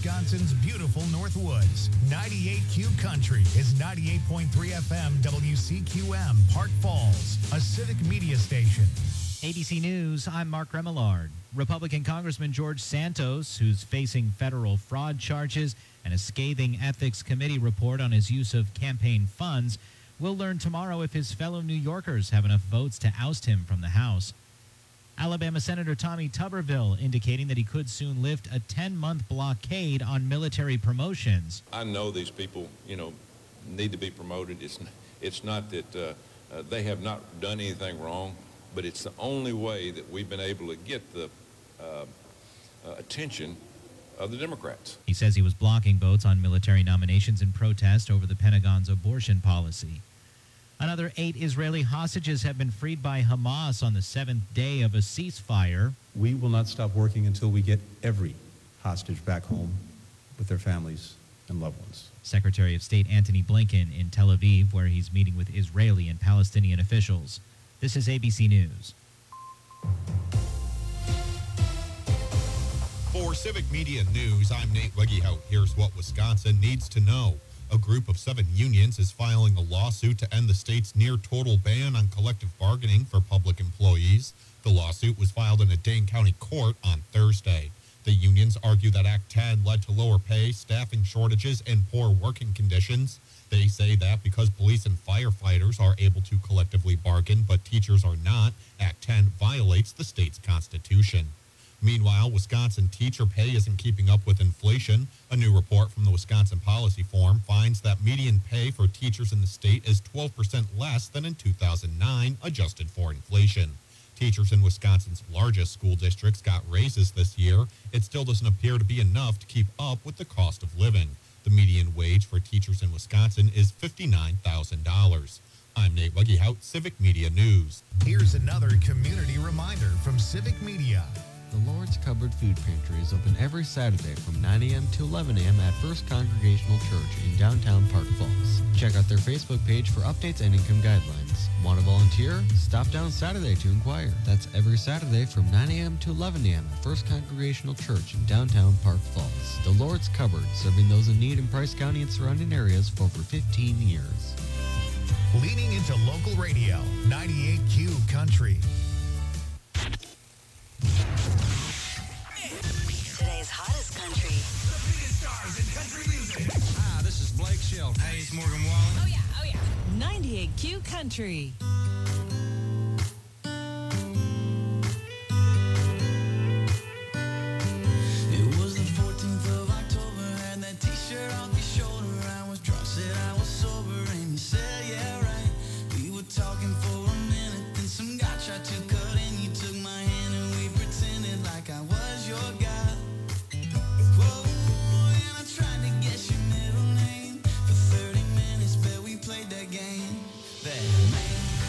Wisconsin's beautiful Northwoods. 98Q Country is 98.3 FM WCQM, Park Falls, a civic media station. ABC News, I'm Mark Remillard. Republican Congressman George Santos, who's facing federal fraud charges and a scathing ethics committee report on his use of campaign funds, will learn tomorrow if his fellow New Yorkers have enough votes to oust him from the House. Alabama Senator Tommy Tuberville indicating that he could soon lift a 10-month blockade on military promotions. I know these people, need to be promoted. It's not that they have not done anything wrong, but it's the only way that we've been able to get the attention of the Democrats. He says he was blocking votes on military nominations in protest over the Pentagon's abortion policy. Another 8 Israeli hostages have been freed by Hamas on the 7th day of a ceasefire. We will not stop working until we get every hostage back home with their families and loved ones. Secretary of State Antony Blinken in Tel Aviv, where he's meeting with Israeli and Palestinian officials. This is ABC News. For Civic Media News, I'm Nate Wegehout. Here's what Wisconsin needs to know. A group of 7 unions is filing a lawsuit to end the state's near-total ban on collective bargaining for public employees. The lawsuit was filed in a Dane County court on Thursday. The unions argue that Act 10 led to lower pay, staffing shortages, and poor working conditions. They say that because police and firefighters are able to collectively bargain, but teachers are not, Act 10 violates the state's constitution. Meanwhile, Wisconsin teacher pay isn't keeping up with inflation. A new report from the Wisconsin Policy Forum finds that median pay for teachers in the state is 12% less than in 2009, adjusted for inflation. Teachers in Wisconsin's largest school districts got raises this year. It still doesn't appear to be enough to keep up with the cost of living. The median wage for teachers in Wisconsin is $59,000. I'm Nate Wegehout, Civic Media News. Here's another community reminder from Civic Media. The Lord's Cupboard Food Pantry is open every Saturday from 9 a.m. to 11 a.m. at First Congregational Church in downtown Park Falls. Check out their Facebook page for updates and income guidelines. Want to volunteer? Stop down Saturday to inquire. That's every Saturday from 9 a.m. to 11 a.m. at First Congregational Church in downtown Park Falls. The Lord's Cupboard, serving those in need in Price County and surrounding areas for over 15 years. Leaning into local radio, 98Q Country. Today's hottest country. The biggest stars in country music. Hi, this is Blake Shelton. Hey, it's Morgan Wallen. Oh, yeah. 98Q Country. It was the 14th of October, had that t-shirt off your shoulder. I was drunk, said I was sober, and you said, yeah, right. We were talking for a minute, then some guy tried to cut in. You took my hand and we pretended like I was your guy. Whoa, and I tried to guess your middle name. For 30 minutes, bet we played that game. That man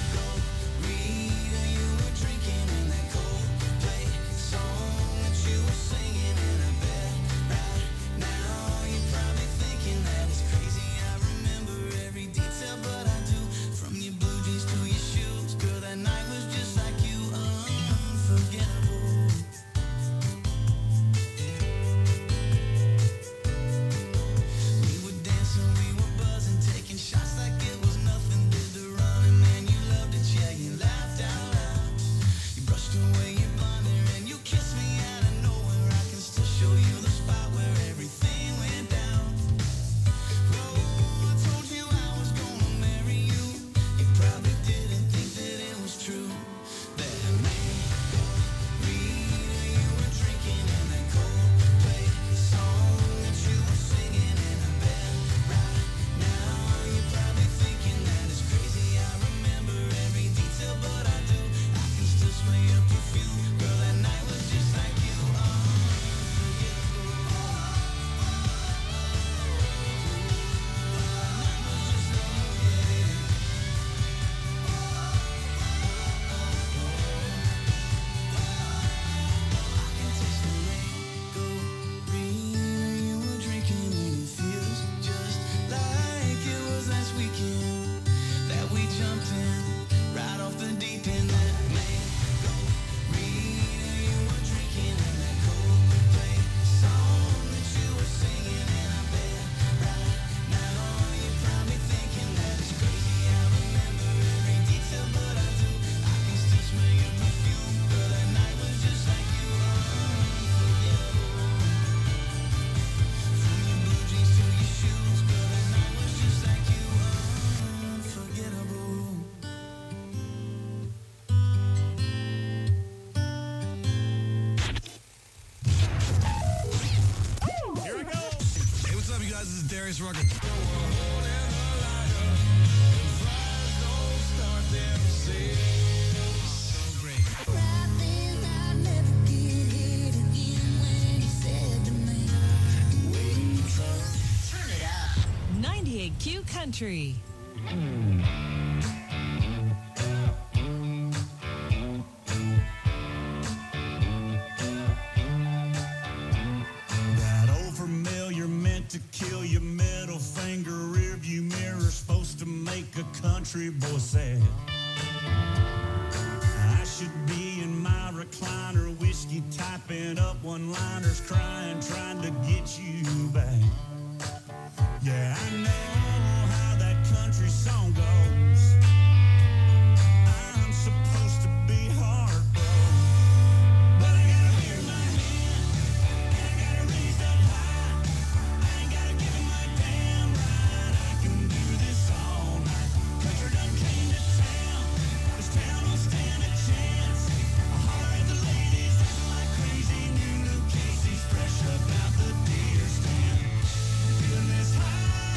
guys? This is Darius Rucker. So great. 98Q Country. That old familiar meant to kill your middle finger rearview mirror, supposed to make a country boy sad. I should be in my recliner, whiskey typing up one-liners, crying, trying to get you back. Yeah, I know how that country song goes. I'm supposed to be heartbroken, but I got a beer in my hand, and I got it raised up high. I ain't gotta give it my damn right. I can do this all night. Country done came to town. This town don't stand a chance. I holler at the ladies, dancing like crazy. New Luke Casey's fresh up out the deer stand. Feeling this high.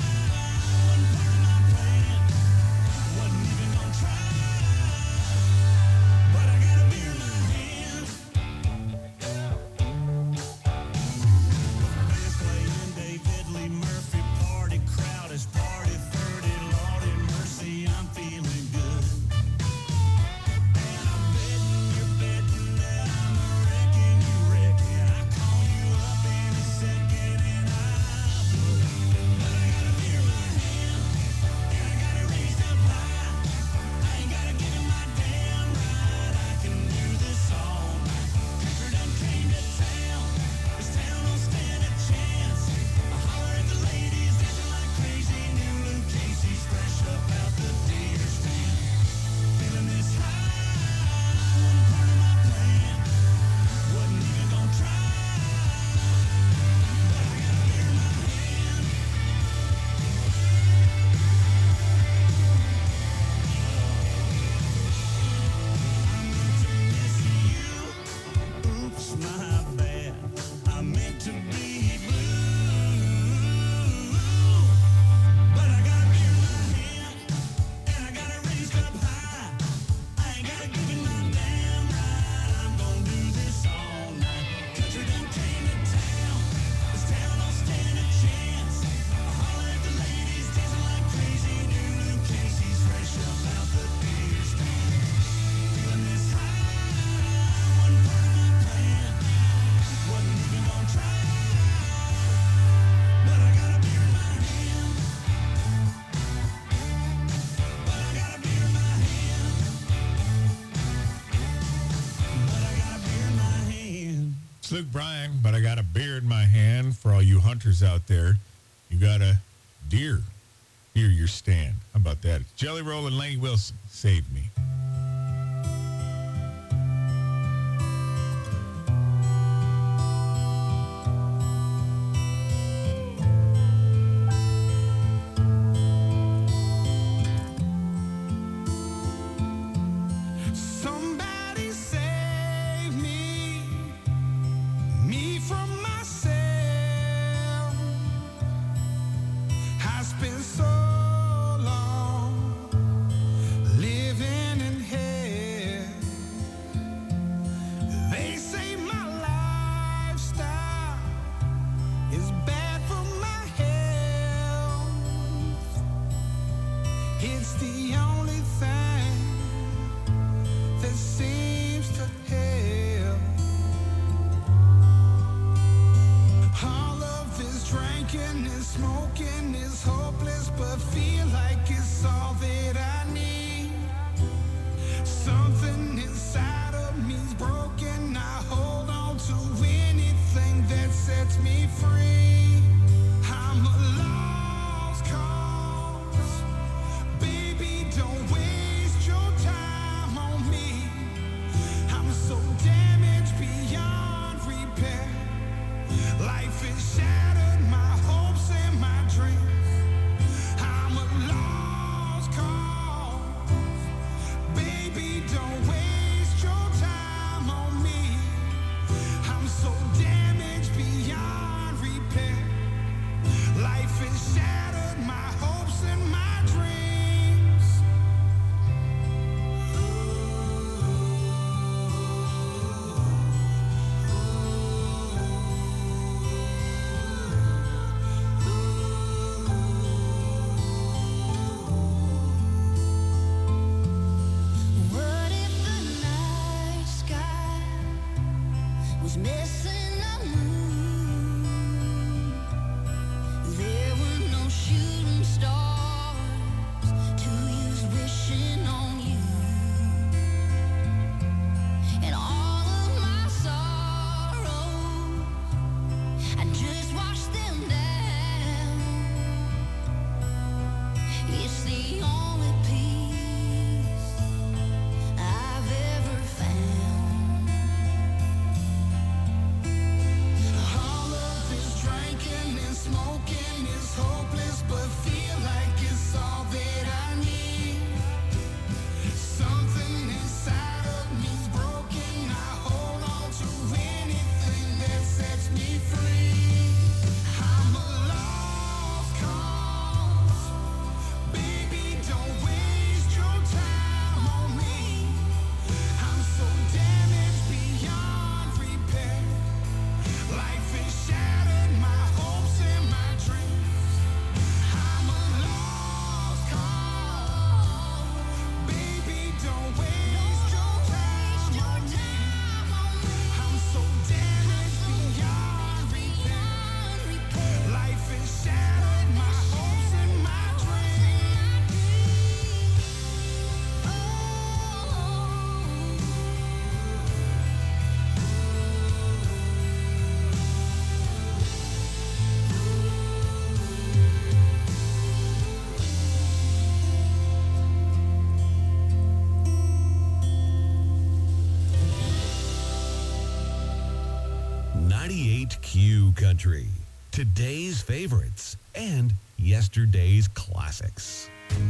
Luke Bryan, but I got a beer in my hand. For all you hunters out there, you got a deer near your stand. How about that? It's Jelly Roll and Laney Wilson. Save me. So damaged beyond repair. I just wash them down. It's the only peace I've ever found. All of this drinking and smoking is hopeless, but feel like it's all that I need. Something inside of me's broken. I hold on to anything that sets me free. I'm a lost cause. Baby, don't waste your time on me. I'm so damaged beyond repair. Life has shattered my hopes and my dreams. I'm a lost cause. Baby, don't waste your time on me. I'm so damaged beyond repair. Life has shattered my hopes and my dreams. Q Country. Today's favorites and yesterday's classics.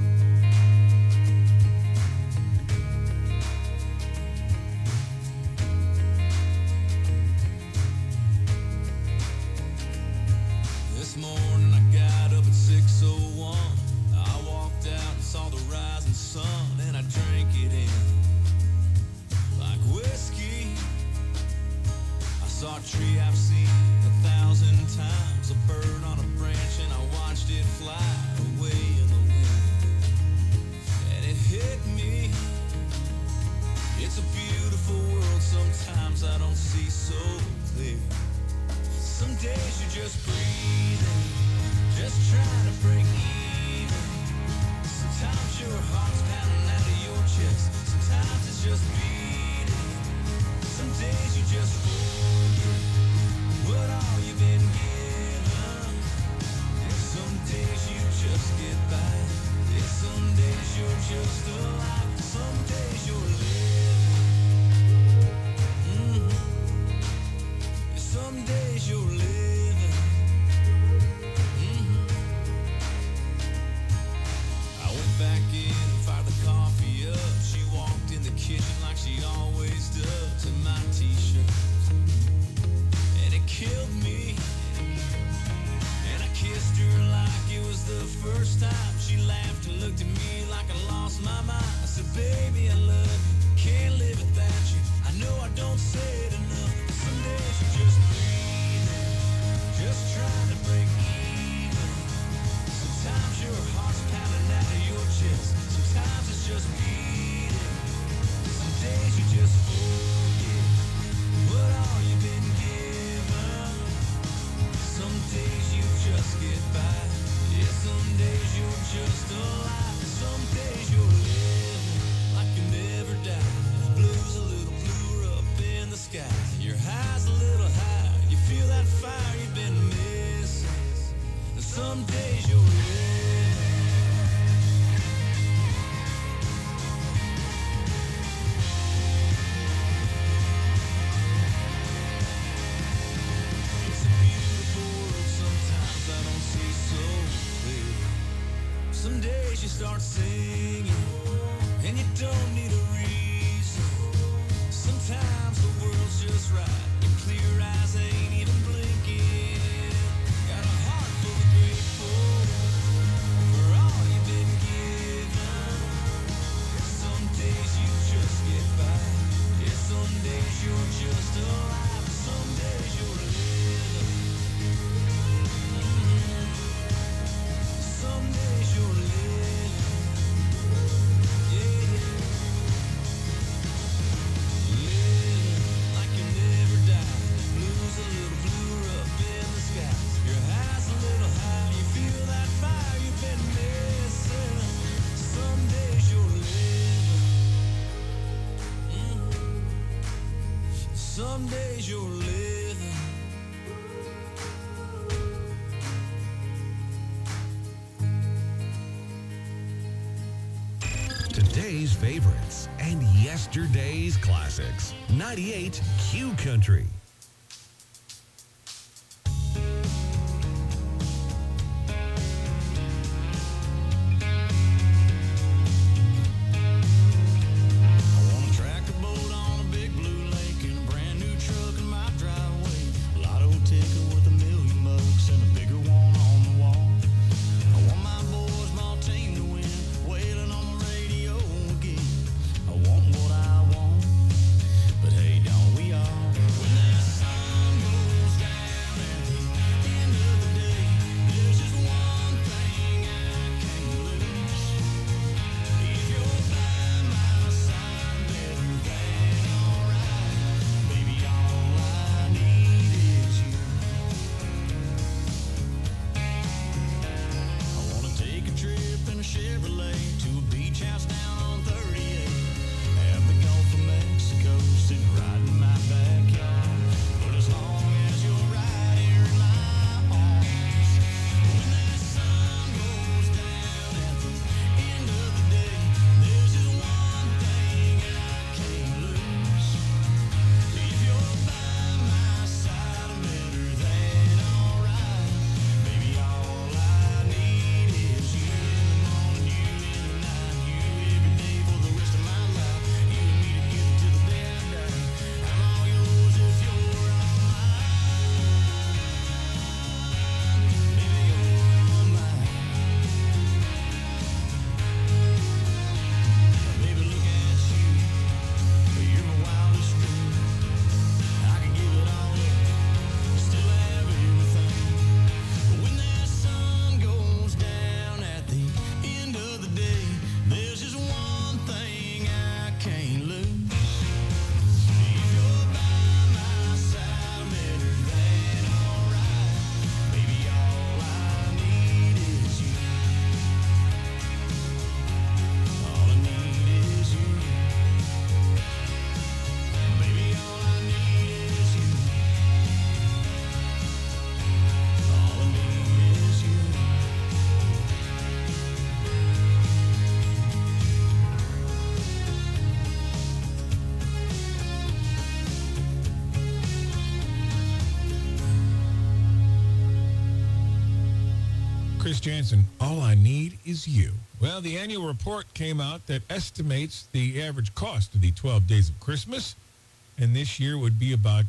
This morning I got up at 6:01. I walked out and saw the rising sun, and I drank it in like whiskey. I saw a tree I've seen 1,000 times, a bird on a branch, and I watched it fly away in the wind. And it hit me. It's a beautiful world, sometimes I don't see so clear. Some days you're just breathing, just trying to break even. Sometimes your heart's pounding out of your chest, sometimes it's just beating. Some days you just forget what all you've been given. And some days you just get by. And some days you're just alive. Some days you're living. Some days you're living. I went back in and fired the coffee up. She walked in the kitchen like she always does in my t-shirt. And it killed me. And I kissed her like it was the first time. She laughed and looked at me like I lost my mind. I said, baby, I love you. Can't live without you. I know I don't say it enough. But some days you're just breathing, just trying to break even. Sometimes your heart's pounding out of your chest. Sometimes it's just beating. Some days you just forget what all you've been given. Some days you just get by. Yeah, some days you're just alive. Some days you're living like you never die. Blues a little bluer up in the sky. Your high's a little high. You feel that fire you've been missing. And some days you're living. It's a beautiful world. Sometimes I don't see so clear. Some days you start singing, and you don't need a reason. Sometimes the world's just right. Your clear eyes ain't even blinking. Got a heart full of grateful for all you've been given. Some days you just get by. Yeah, some days you're just alive. Some days you're living. Some days you're living. Yeah. Living like you never die. Blues a little bluer Today's favorites and yesterday's classics. 98 Q Country. Chris Jansen, all I need is you. Well, the annual report came out that estimates the average cost of the 12 days of Christmas, and this year would be about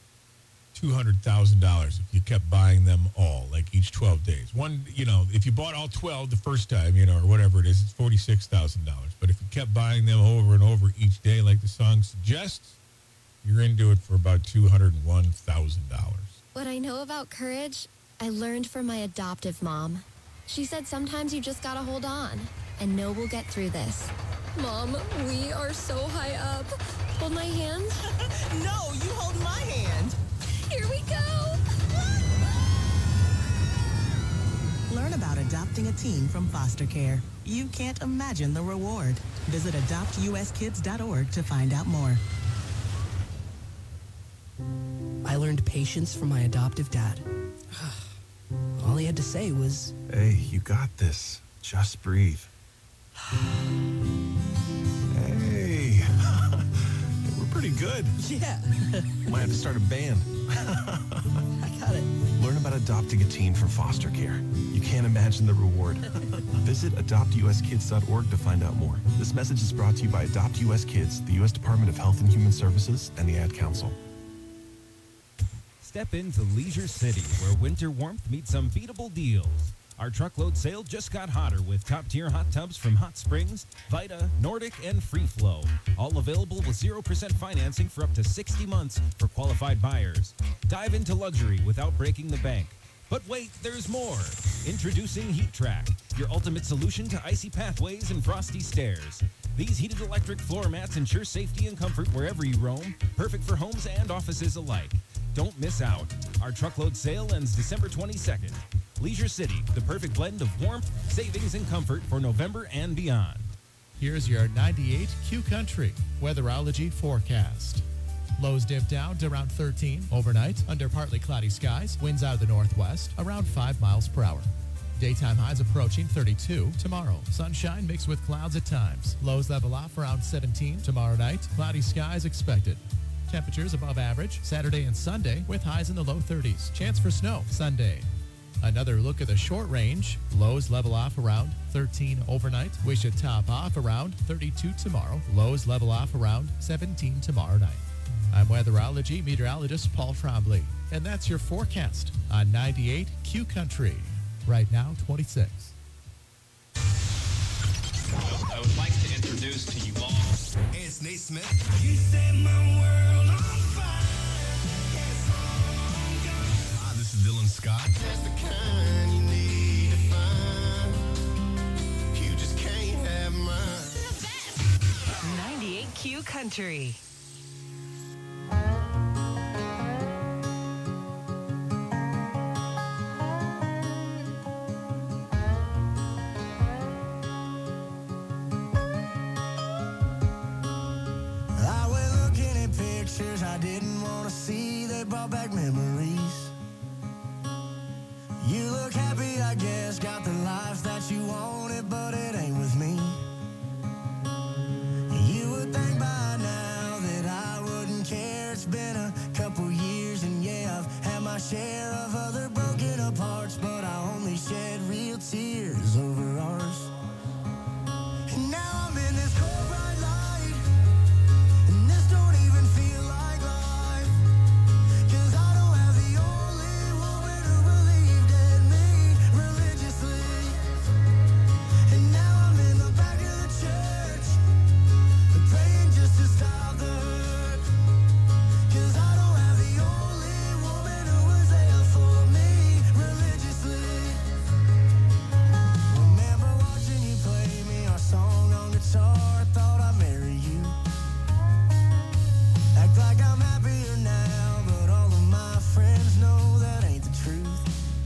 $200,000 if you kept buying them all, like each 12 days. One, if you bought all 12 the first time, or whatever it is, it's $46,000. But if you kept buying them over and over each day, like the song suggests, you're into it for about $201,000. What I know about courage, I learned from my adoptive mom. She said sometimes you just gotta hold on and know we'll get through this. Mom, we are so high up. Hold my hand. No, you hold my hand. Here we go. Learn about adopting a teen from foster care. You can't imagine the reward. Visit adoptuskids.org to find out more. I learned patience from my adoptive dad. All he had to say was, "Hey, you got this. Just breathe." Hey, we're pretty good. Yeah. Might have to start a band. I got it. Learn about adopting a teen from foster care. You can't imagine the reward. Visit adoptuskids.org to find out more. This message is brought to you by Adopt US Kids, the U.S. Department of Health and Human Services, and the Ad Council. Step into Leisure City, where winter warmth meets unbeatable deals. Our truckload sale just got hotter with top-tier hot tubs from Hot Springs, Vita, Nordic, and Free Flow. All available with 0% financing for up to 60 months for qualified buyers. Dive into luxury without breaking the bank. But wait, there's more. Introducing Heat Track, your ultimate solution to icy pathways and frosty stairs. These heated electric floor mats ensure safety and comfort wherever you roam, perfect for homes and offices alike. Don't miss out. Our truckload sale ends December 22nd. Leisure City, the perfect blend of warmth, savings, and comfort for November and beyond. Here's your 98 Q Country weatherology forecast. Lows dip down to around 13 overnight under partly cloudy skies. Winds out of the northwest around 5 miles per hour. Daytime highs approaching 32 tomorrow. Sunshine mixed with clouds at times. Lows level off around 17 tomorrow night. Cloudy skies expected. Temperatures above average Saturday and Sunday with highs in the low 30s. Chance for snow Sunday. Another look at the short range. Lows level off around 13 overnight. We should top off around 32 tomorrow. Lows level off around 17 tomorrow night. I'm weatherology meteorologist Paul Trombley, and that's your forecast on 98 Q Country. Right now, 26. I would like to introduce to you all. Hey, it's Nate Smith. You set my world on fire. Hi, this is Dylan Scott. That's the kind you need to find. You just can't have mine. 98 Q Country. I didn't want to see, they brought back memories. You look happy, I guess, got the life that you wanted, but it ain't with me. You would think by now that I wouldn't care. It's been a couple years, and yeah, I've had my share of other broken apart, but I only shed real tears over ours. And now I'm in this cold bright light, and this don't even feel like life, 'cause I don't have the only woman who believed in me religiously. And now I'm in the back of the church, praying just to stop the hurt, 'cause I don't have the only woman who was there for me religiously. Remember watching you play me our song on guitar, thought I'd marry you. Act like I'm happier now, but all of my friends know that ain't the truth.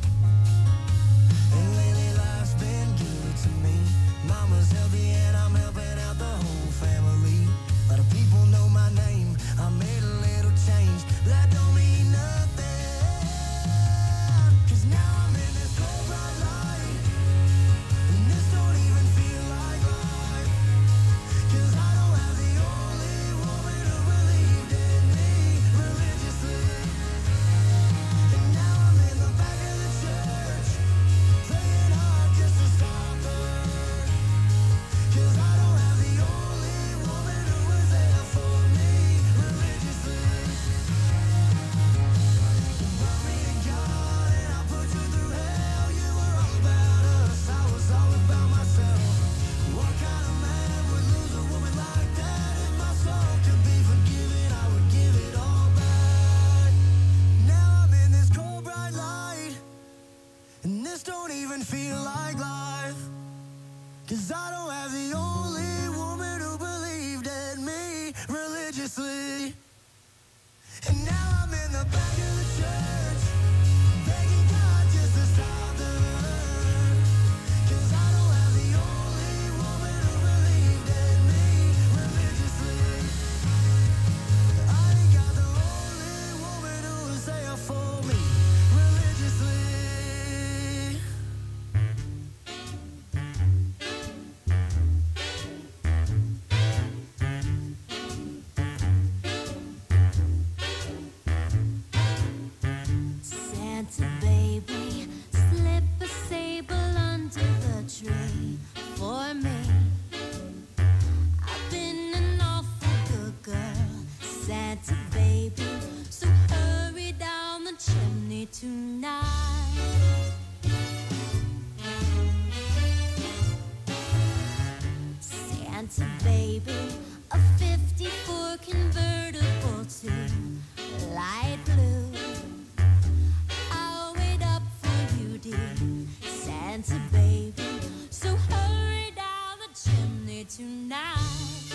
And lately life's been good to me. Mama's healthy and I'm helping out the whole family. A lot of people know my name, I made a little change, but that don't mean nothing, 'cause now I'm in this cold bright light, and this don't even feel like life, 'cause I don't have the only woman who believed in me religiously. And now I'm in the back of the church, praying hard just to stop the hurt, 'cause I don't have the only woman who was there for me religiously. You brought me to God and I put you through hell. You were all about us, I was all about myself. What kind of man would lose a woman like that? If my soul could be forgiven, I would give it all back. Now I'm in this cold bright light, and this don't even feel like life, 'cause I don't have the only woman who believed in me religiously. And now I'm in the back of the church, begging God just to stop the hurt, 'cause I don't have the only woman who believed in me religiously. I ain't got the only woman who was there for me religiously. Santa baby, slip a sable under the tree for me. I've been an awful good girl, Santa baby, so hurry down the chimney tonight. Santa baby, a 54 convertible to light blue. I'll wait up for you, dear Santa baby, so hurry down the chimney tonight.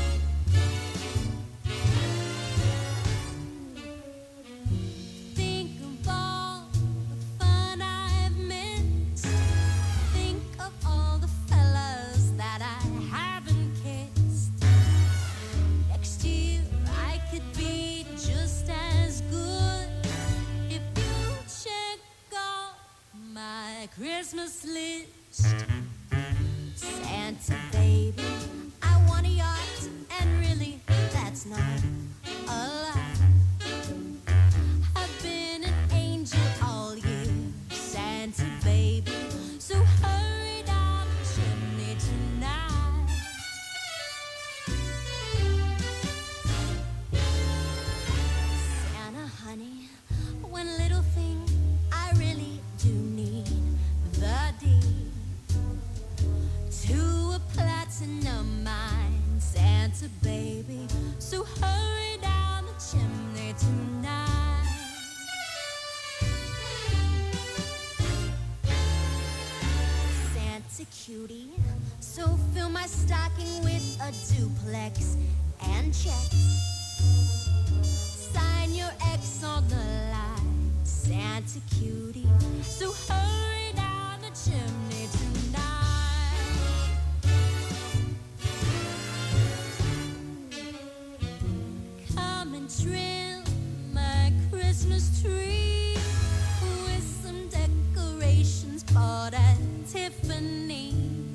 Think of all the fun I've missed. Think of all the fellas that I haven't kissed. Christmas list. Santa baby, I want a yacht, and really, that's not a lie. I've been an angel all year, Santa baby, so hurry down the chimney tonight. Santa honey, one little thing I really do need, the deed to a platinum mine, Santa baby, so hurry down the chimney tonight. Santa cutie, so fill my stocking with a duplex and checks. Sign your X on the line, Santa cutie, so hurry down the chimney tonight. Come and trim my Christmas tree with some decorations bought at Tiffany.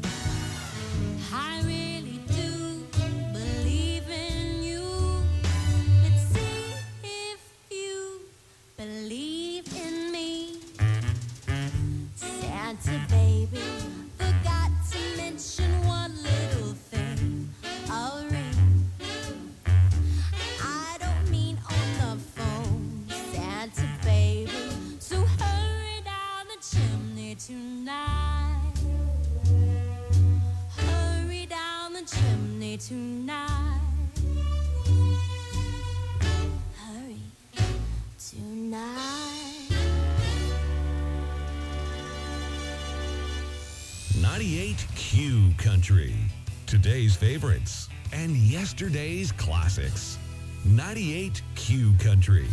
I really do believe in you. Let's see if you believe in me. Santa baby, forgot to mention one little thing, a ring. I don't mean on the phone, Santa baby, so hurry down the chimney tonight. Hurry down the chimney tonight. Hurry tonight. 98 Q Country. Today's favorites and yesterday's classics. 98 Q Country.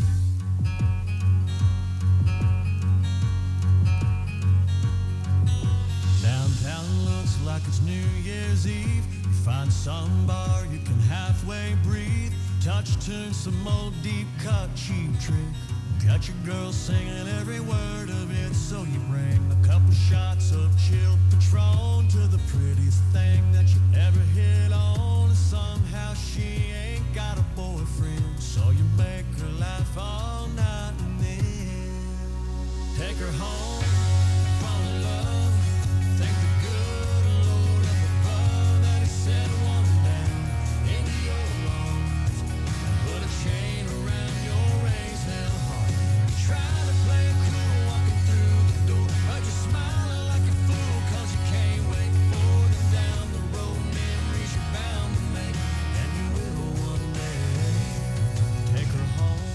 Downtown looks like it's New Year's Eve. You find some bar you can halfway breathe. Touch tune, some old deep cut cheap trick. Got your girl singing every word of it, so you bring a couple shots of chilled Patron to the prettiest thing that you ever hit on. And somehow she ain't got a boyfriend, so you make her laugh all night and then take her home, fall in love. Thank the good Lord up above that he sent one down into your arms and put a chain around your raised hell heart. Try to play it cool walking through the door, but you're smiling like a fool 'cause you can't wait for them down the road. Memories you're bound to make, and you will one day. Take her home.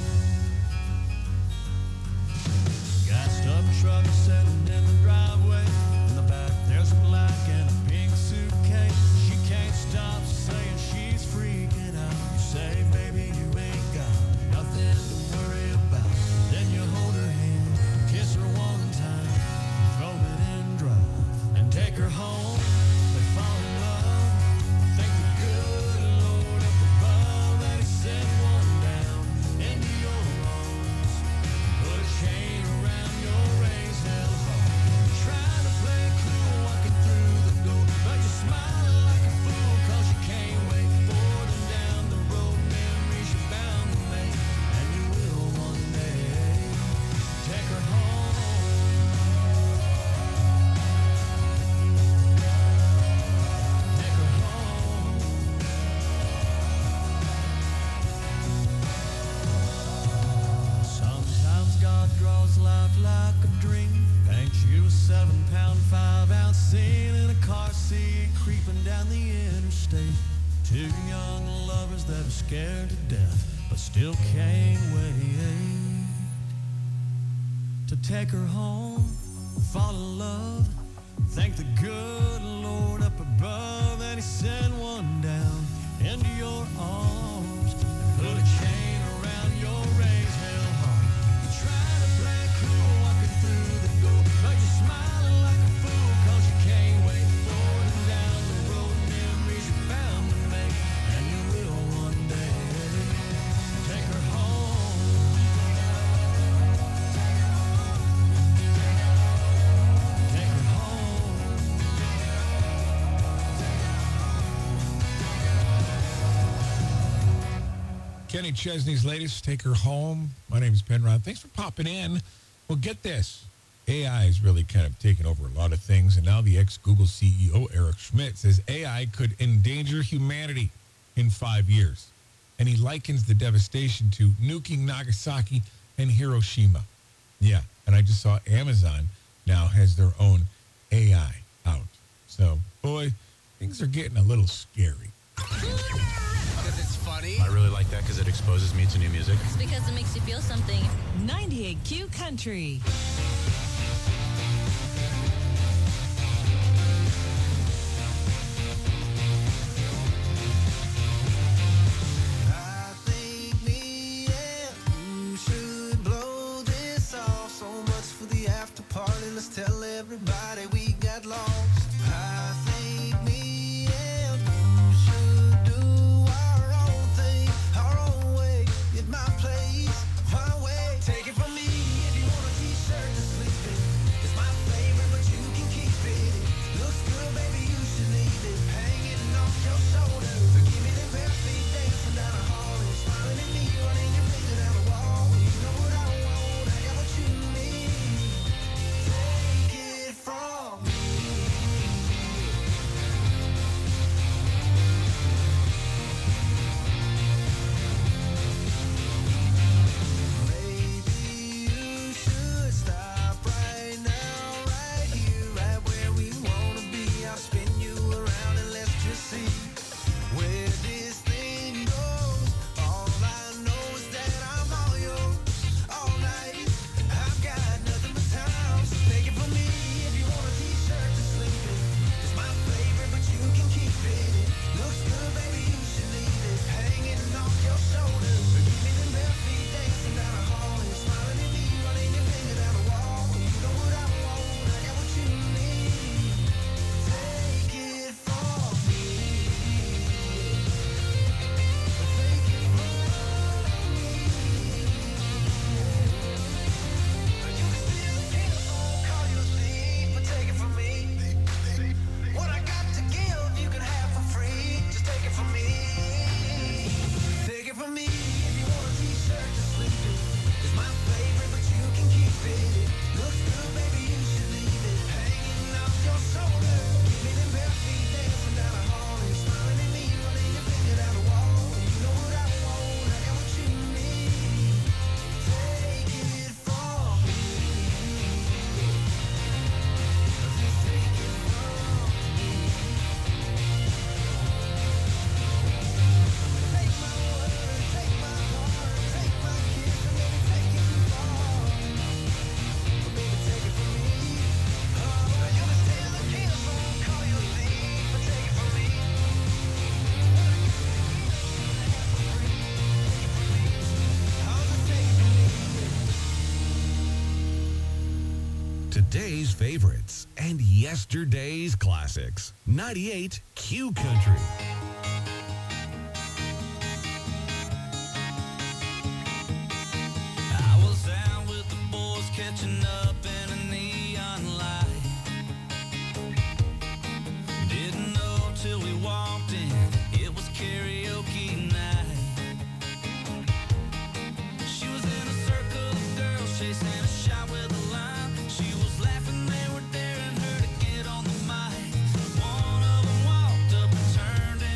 Gassed up truck sitting in the driveway. In the back there's a black and a pink suitcase. She can't stop saying she's freaking out. You say, baby, you ain't got nothing to worry about. Then you hold her hand, kiss her one time, throw it in drive, and take her home. They fall in love. Thank the good Lord up above that he sent one down into your arms. Put a chain around your raised hell heart. Trying to play it cool walking through the door, but you're smiling like a fool 'cause you can't wait for them down the road. Memories you're bound to make, and you will one day. Take her home. Take her home. Sometimes God draws life like a dream. Paints you a 7-pound, 5-ounce scene in a car seat creeping down the interstate. Two young lovers that are scared to death, but still can't wait to take her home, fall in love. Thank the good Lord up above that he sent one down into your arms and put a chain around your raised hell heart. You try to play it cool walking through the door, but you're smiling like a fool 'cause you can't wait for them down the road. Memories you're bound to make, and you will one day. Take her home. Take Kenny Chesney's latest, Take Her Home. My name is Penrod. Thanks for popping in. Well, get this. AI is really kind of taken over a lot of things, and now the ex-Google CEO, Eric Schmidt, says AI could endanger humanity in 5 years. And he likens the devastation to nuking Nagasaki and Hiroshima. Yeah, and I just saw Amazon now has their own AI out. So, boy, things are getting a little scary. Because it's funny. I really like that because it exposes me to new music. It's because it makes you feel something. 98Q Country. I think me and you should blow this off. So much for the after party. Let's tell everybody we got lost. I think me and you should do our own thing, our own way. At my place, my way. Take it from me if you want a t-shirt to sleep in. It's my favorite, but you can keep it. Looks good, baby, you should leave it. Hanging off your shoulder. Give me them bare feet dancing down the hall and smiling at me, running your finger down the wall. You know what I want, I got what you need. Take it from me. Maybe you should stop right now, right here, right where we wanna be. I'll spin you around and let's just see where this thing goes. All I know is that I'm all yours all night. I've got nothing but time, so take it from me if you want a t-shirt to sleep in. It's my favorite, but you can keep it. Looks good, baby, you should leave it. Hanging off your shoulder. Give me them bare feet dancing down the hall and smiling at me, running your finger down the wall. You know what I want, I got what you need. Take it from me. Take it from me. You can steal a telephone, call you a thief, but take it from me. What I got to give, you can have for free. Just take it from me. Take it from me if you want a t-shirt to sleep in. It's my favorite, but you can keep it. Looks good, baby, you should leave it. Hanging off your shoulder. Give me them bare feet dancing down the hall and smiling at me, running your finger down the wall. You know what I want, I got what you need. Take it from me. Take it from me. Take my word, take my heart, take my kiss, and maybe take it too far. But baby, take it from me. Oh, you can steal a telephone, call you a thief, but take it from me. I'll just take it from me. Today's favorites and yesterday's classics. 98 Q Country. I was out with the boys catching up in a neon light. Didn't know till we walked in, it was karaoke night. She was in a circle of girls chasing a shot with a line. She was laughing, they were daring her to get on the mic. One of them walked up and turned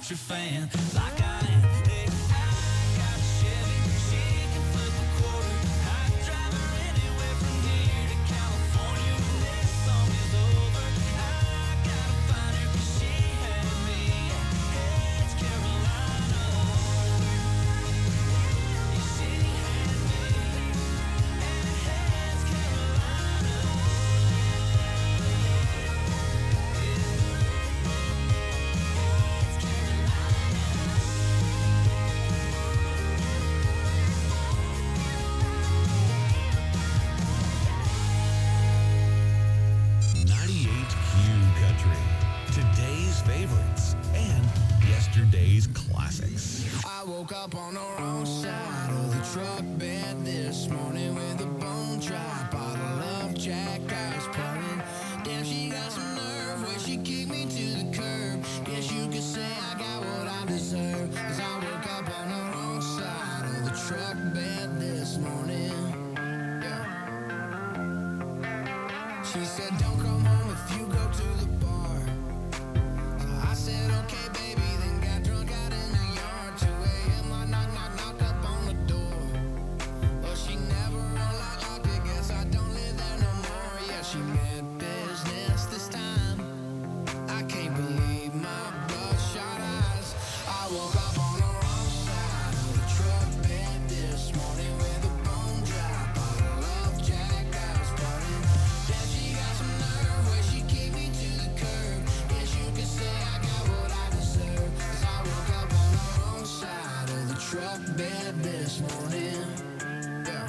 country fan, like I am. Hey, I got a Chevy, she can flip a quarter. I can drive her anywhere from here to California when this song is over. I gotta find her 'cause she had me. Hey, it's Carolina. Yeah, she had me. And it's Carolina. Today's favorites and yesterday's classics. I woke up on the wrong side of the truck bed this morning with a bone dry bottle of Jack I was pouring. Damn, she got some nerve where she kicked me to the curb. Guess you could say I got what I deserve, 'cause I woke up on the wrong side of the truck bed this morning. Yeah. She said don't come home if you go to the bar. I said, okay, baby, then got drunk out in the yard. 2 a.m., I knock up on the door. Well, she never unlocked it, guess I don't live there no more. Yeah, she meant business this time. I can't believe my bloodshot eyes. I woke up on the wrong side of the truck bed this morning with a bone dry bottle of Jack I was pouring. Then she got some nerve where she kicked me to the curb. Guess you could say I got what I deserve, 'cause I woke up on the wrong side of the truck bed this morning. Yeah.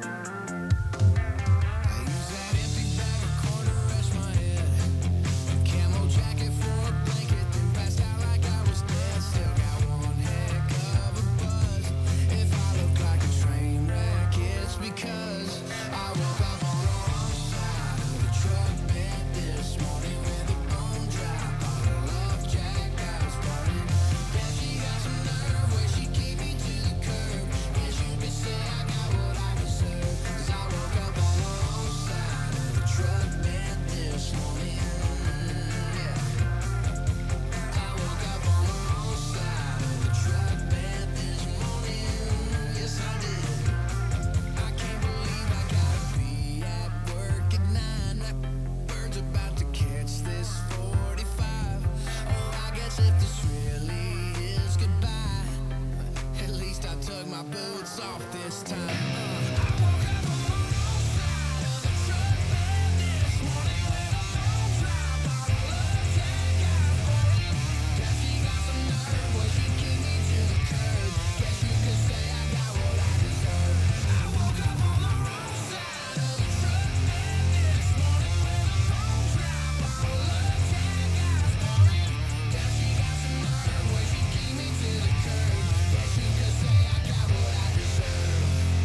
I used that empty bag of corn to rest my head, a camo jacket for a blanket, then passed out like I was dead. Still got one heck of a buzz. If I look like a train wreck, it's because I woke up on the wrong side of the truck bed this morning with a bone dry bottle of Jack I was pouring. Yeah, she got some nerve where she kicked me to the curb. Guess you could say I got what I deserve, 'cause I woke up on the wrong side of the truck bed this morning. Yeah. I woke up on the wrong side of the truck bed this morning. Yes, I did. I can't believe I gotta be at work at 9. That bird's about to catch this 45. Oh, I guess if this really is goodbye, at least I took my boots off this time. I woke up on the wrong side of the truck bed this morning with a bone dry bottle of Jack I was pouring. Guess she got some nerve where she kicked me to the curb. Guess you could say I got what I deserve. I woke up on the wrong side of the truck bed this morning with a bone dry bottle of Jack I was pouring. Guess she got some nerve where she kicked me to the curb. Guess you could say I got what I deserve.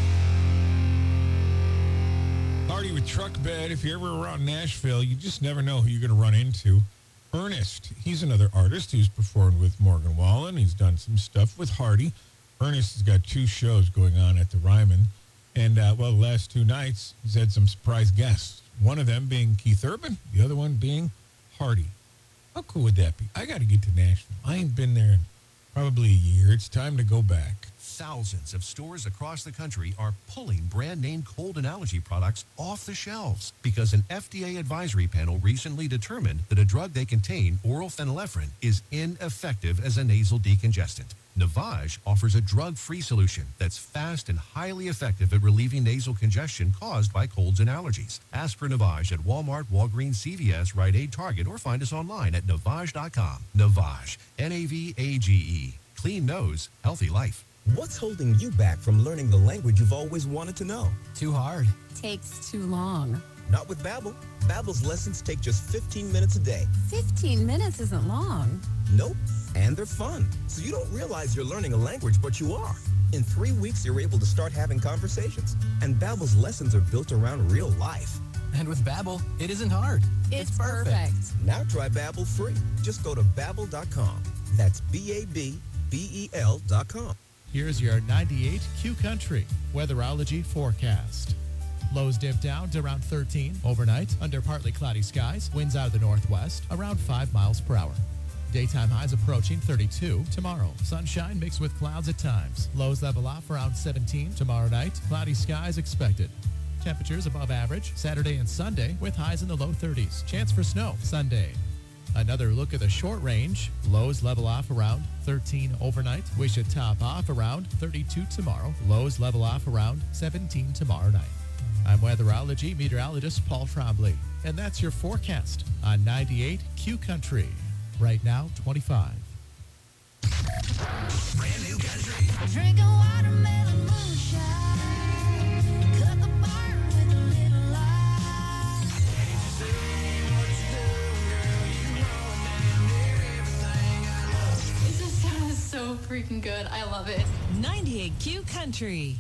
Party with Truck Bed. If you're ever around Nashville, you just never know who you're going to run into. Ernest, he's another artist who's performed with Morgan Wallen. He's done some stuff with Hardy. Ernest has got 2 shows going on at the Ryman. And, the last 2 nights, he's had some surprise guests. One of them being Keith Urban, the other one being Hardy. How cool would that be? I got to get to Nashville. I ain't been there in probably a year. It's time to go back. Thousands of stores across the country are pulling brand name cold and allergy products off the shelves because an FDA advisory panel recently determined that a drug they contain, oral phenylephrine, is ineffective as a nasal decongestant. Navage offers a drug-free solution that's fast and highly effective at relieving nasal congestion caused by colds and allergies. Ask for Navage at Walmart, Walgreens, CVS, Rite Aid, Target, or find us online at Navage.com. Navage, Navage. Clean nose, healthy life. What's holding you back from learning the language you've always wanted to know? Too hard. Takes too long. Not with Babbel. Babbel's lessons take just 15 minutes a day. 15 minutes isn't long. Nope. And they're fun. So you don't realize you're learning a language, but you are. In 3 weeks, you're able to start having conversations. And Babbel's lessons are built around real life. And with Babbel, it isn't hard. It's perfect. Now try Babbel free. Just go to Babbel.com. That's Babbel.com. Here's your 98 Q Country weatherology forecast. Lows dip down to around 13 overnight under partly cloudy skies. Winds out of the northwest around 5 miles per hour. Daytime highs approaching 32 tomorrow. Sunshine mixed with clouds at times. Lows level off around 17 tomorrow night. Cloudy skies expected. Temperatures above average Saturday and Sunday with highs in the low 30s. Chance for snow Sunday. Another look at the short range. Lows level off around 13 overnight. We should top off around 32 tomorrow. Lows level off around 17 tomorrow night. I'm weatherology meteorologist Paul Trombley, and that's your forecast on 98 Q Country. Right now, 25. Brand new country. Drinking watermelon moonshine. Cut the barn with a little light. It just sounds so freaking good. I love it. 98 Q Country.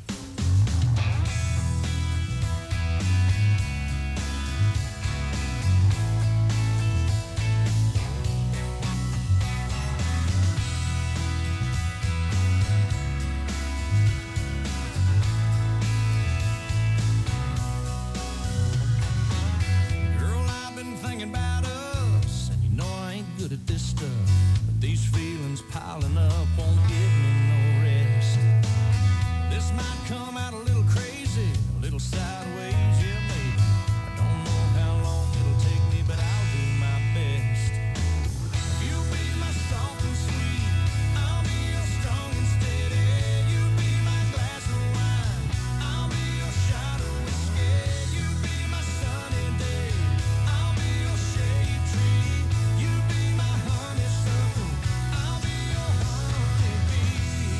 Girl, I've been thinking about us, and you know I ain't good at this stuff. But these feelings piling up won't give me no rest. This might come out a little crazy, a little sideways, yeah, maybe. I don't know how long it'll take me, but I'll do my best. You'll be my soft and sweet, I'll be your strong and steady. You'll be my glass of wine, I'll be your shot of whiskey. You'll be my sunny day, I'll be your shade tree. You'll be my honeysuckle, I'll be your honeybee.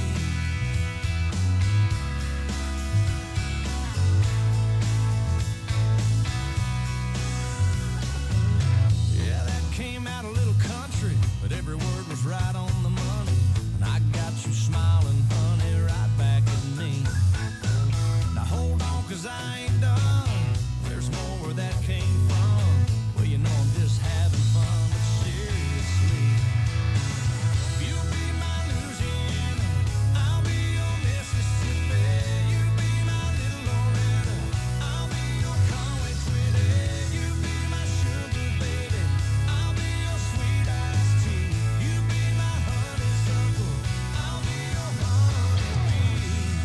Yeah, that came out a little country, but every word was right on the money. And I got you smiling, honey, right back at me. Now hold on, 'cause I ain't done. There's more where that came from. Well, you know I'm just having fun, but seriously. You'll be my Louisiana, I'll be your Mississippi. You'll be my little Loretta, I'll be your Conway Twitty. You'll be my sugar baby, I'll be your sweet iced tea. You'll be my honeysuckle, I'll be your honeybee.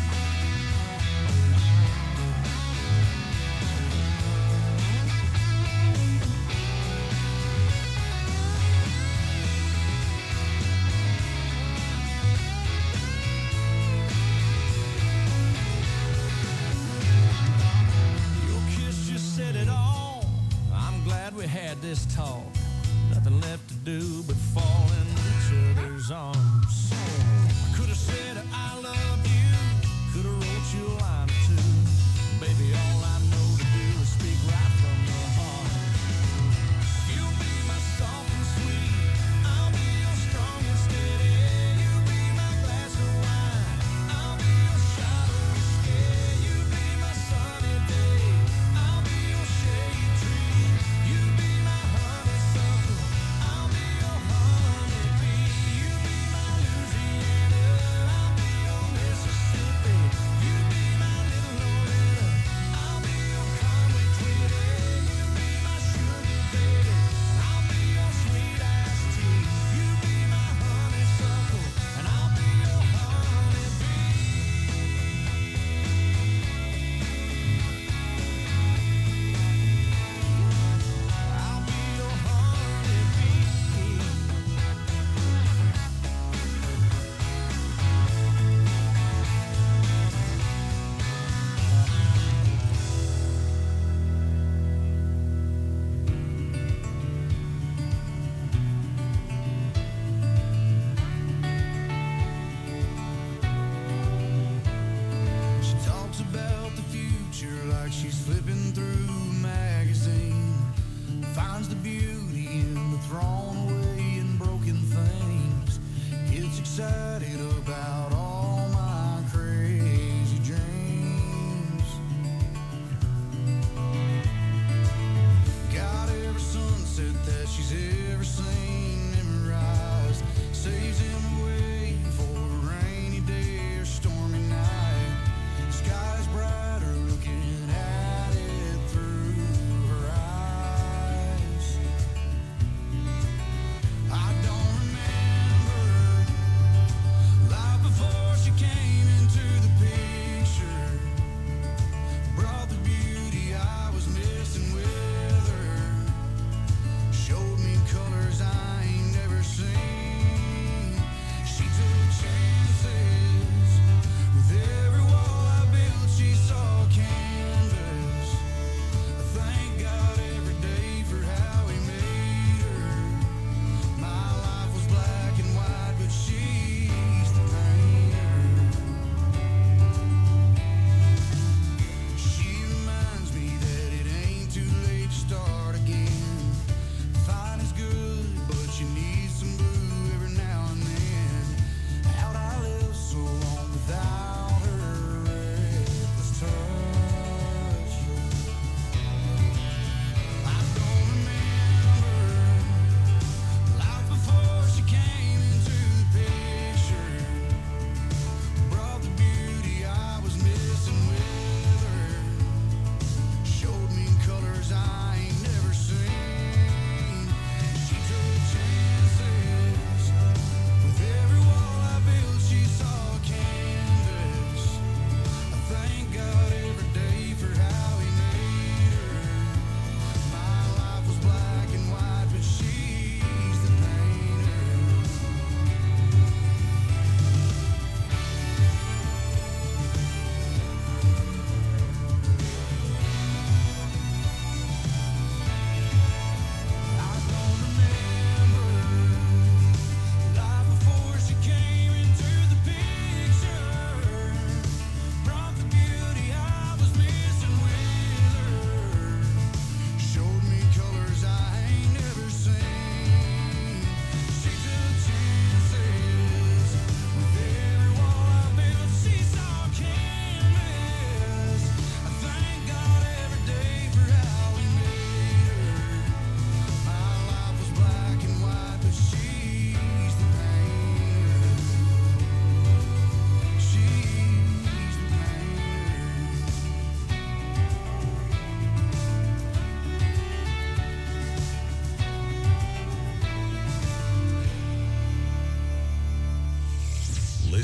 Your kiss just said it all. I'm glad we had this talk. Nothing left to do but fall in each other's arms. I could have said I love you, could have wrote you a line or two. Baby, all I know to do is speak right from the heart. You'll be my soft and sweet, I'll be your strong and steady. You'll be my glass of wine, I'll be your shot of whiskey. You'll be my sunny day, I'll be your shade tree. You'll be my honeysuckle, I'll be your honey.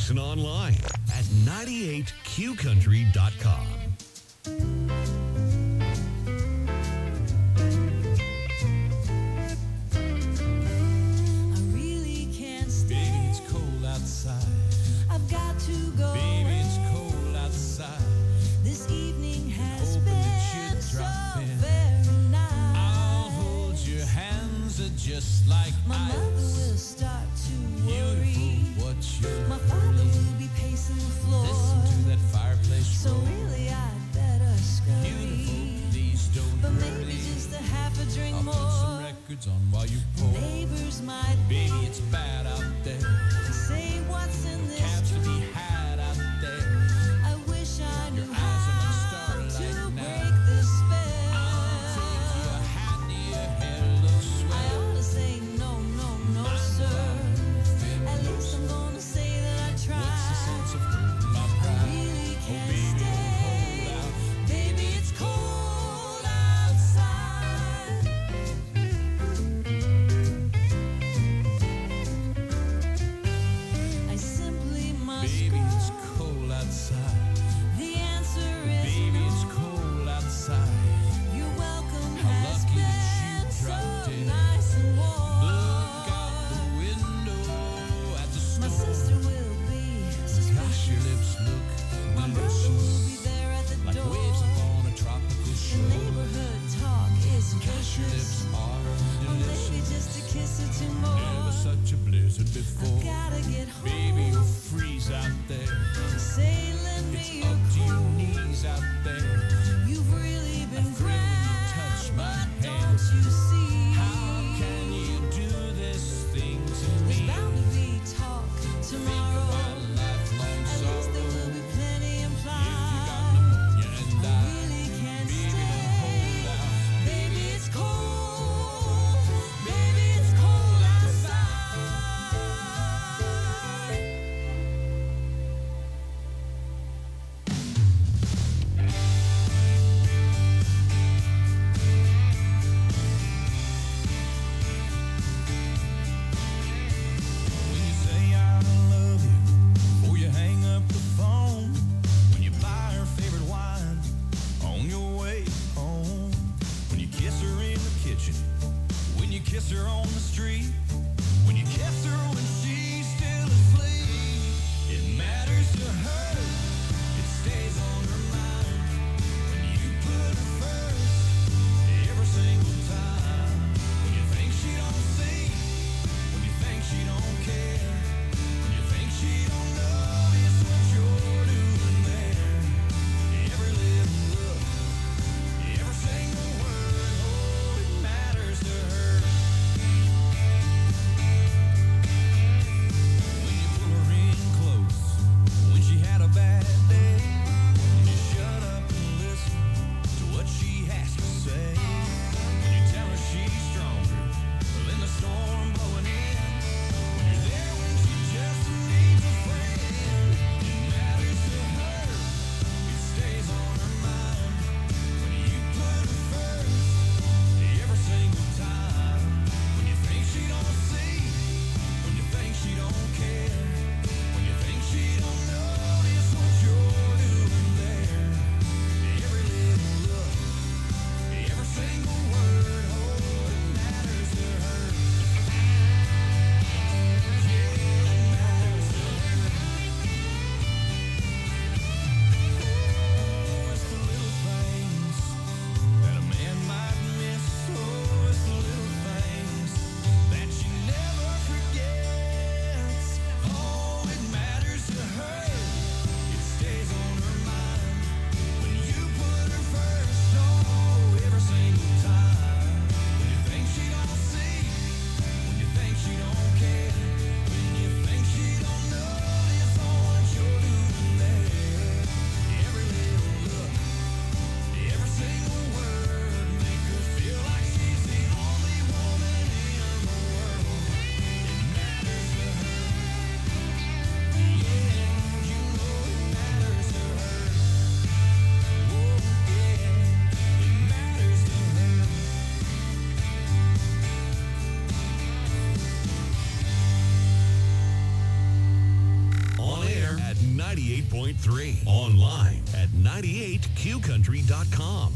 Listen online at 98qcountry.com. I really can't stay. Baby, it's cold outside. I've got to go. Baby, it's cold outside. This evening has Hoping been that you'd so drop in. very nice. I'll hold your hands just like My ice. mother will start to worry. Beautiful, what you're My father will be pacing the floor. Listen to that fireplace So roar. really I'd better scurry. Beautiful, please don't But hurry. maybe just a half a drink I'll more. put some records on while you pour. Neighbors might Baby, it's bad out there. say what's in this Cats to be drink. had out there. I wish I knew Your eyes are like how starlight to now. break this spell. Your hat near your hair looks I swell. ought to say no, no, no, sir. At least I'm gonna say that I tried. What's the sense of hurting my I pride? really Oh, can't baby, stay. cold out. Baby, it's cold outside. I simply must Baby, go. it's cold outside. The answer is Baby, no. it's cold outside. Your welcome How has lucky that been you so dropped in. nice and warm. Look out the window at the My storm. sister will be Gosh, your suspicious. lips look My brother will be delicious. there at the Like door. waves upon a tropical The shore. neighborhood talk is Gosh, your vicious. lips are Or maybe delicious. just a kiss or two more. Never such a blizzard before. Gotta get home. Baby, you'll freeze out there. Say, lend It's me your up to your coat. knees out there. You've really been I thrill when you grand, touch my but hand. don't you see? How can you do this thing to There's me? bound to be talk Think tomorrow. about lifelong At least there sorrow. will be plenty If you implied. got pneumonia and I I really can't baby, then hold stay. out. Baby, it's cold. Baby, it's cold outside. When you say I love you, before you hang up the phone, when you buy her favorite wine on your way home, when you kiss her in the kitchen, when you kiss her on the street, when you kiss her when she's still asleep, it matters to her, it stays on her mind, when you put her first, every single time, when you think she don't see, when you think she don't care, when you think she don't notice what you're doing there, every little look, every single word, oh, it matters to her. 98.3. Online at 98qcountry.com.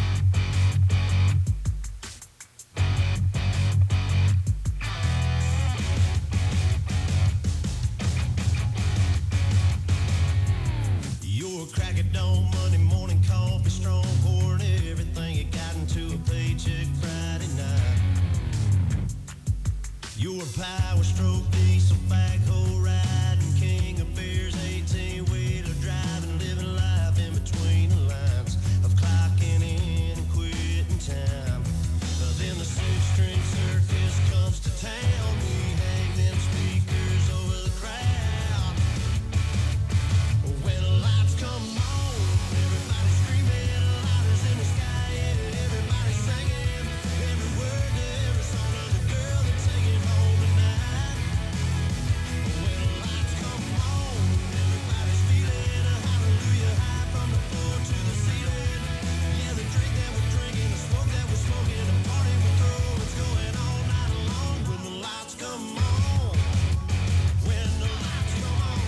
You're a crack at dawn, Monday morning coffee, strong pouring everything you got into a paycheck Friday night. You're a power stroke, diesel backhoe riding, king of beers, 18-wheeler driving, living life in between the lines of clocking in and quitting time. Then the six-string circus comes to town. We hang them speakers over the crowd. When the lights come on, everybody screaming, lighters in the sky, yeah, everybody singing every word to every song of the girl that's taking home tonight. When the lights come on, everybody's feeling a hallelujah high from the floor to the ceiling. Yeah, the drink that we're drinking, the smoke that we're smoking, the party we throw, it's going all night long. When the lights come on, when the lights come on.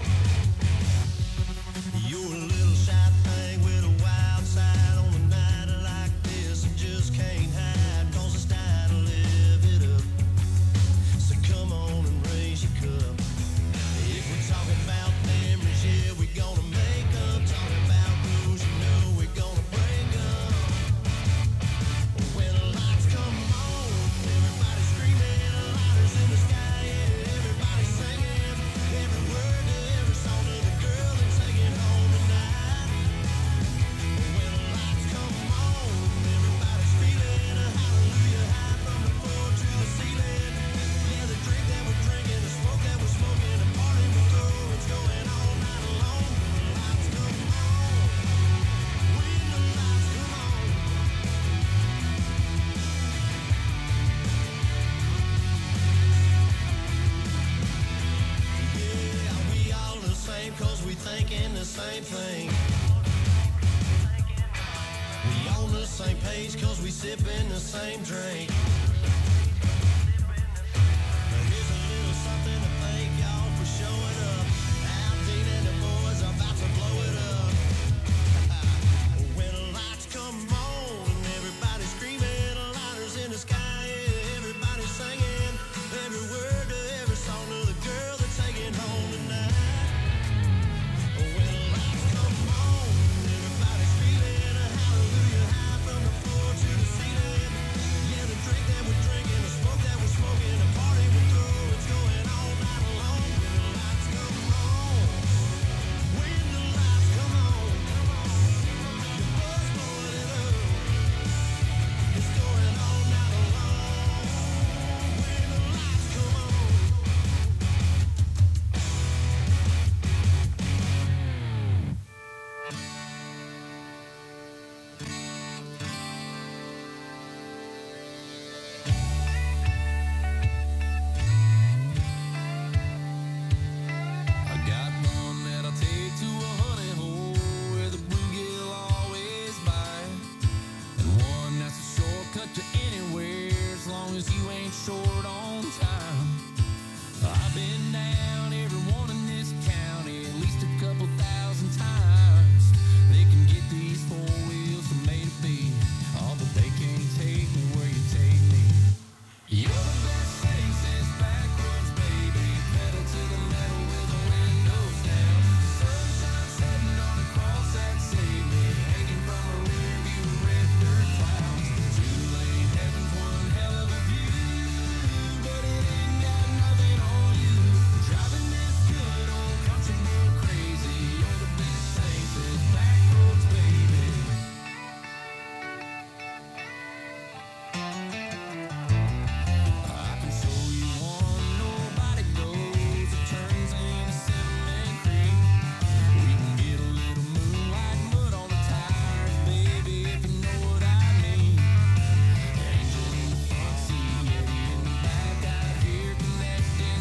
You're a little shy thing with a wild side on a night like this. You just can't hide, cause it's time to live it up. So come on and raise your cup. If we're talking about memories, yeah, we're gonna make them. Talking about rules, you know we're gonna break them. When the lights come on, everybody screaming, lighters in the sky, yeah, everybody singing every word to every song of the girl that's taking home tonight. When the lights come on, everybody's feeling a hallelujah high from the floor to the ceiling. Yeah, the drink that we're drinking, the smoke that we're smoking, the party we throw, it's going all night long. When the lights come on, when the lights come on. Yeah, we all the same, cause we thinking the same thing. We on the same page, cause we sipping the same drink.